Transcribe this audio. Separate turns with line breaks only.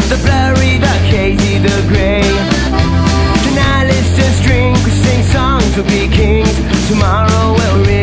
The blurry, the hazy, the grey. Tonight let's just drink, we sing songs, we'll be kings. Tomorrow we'll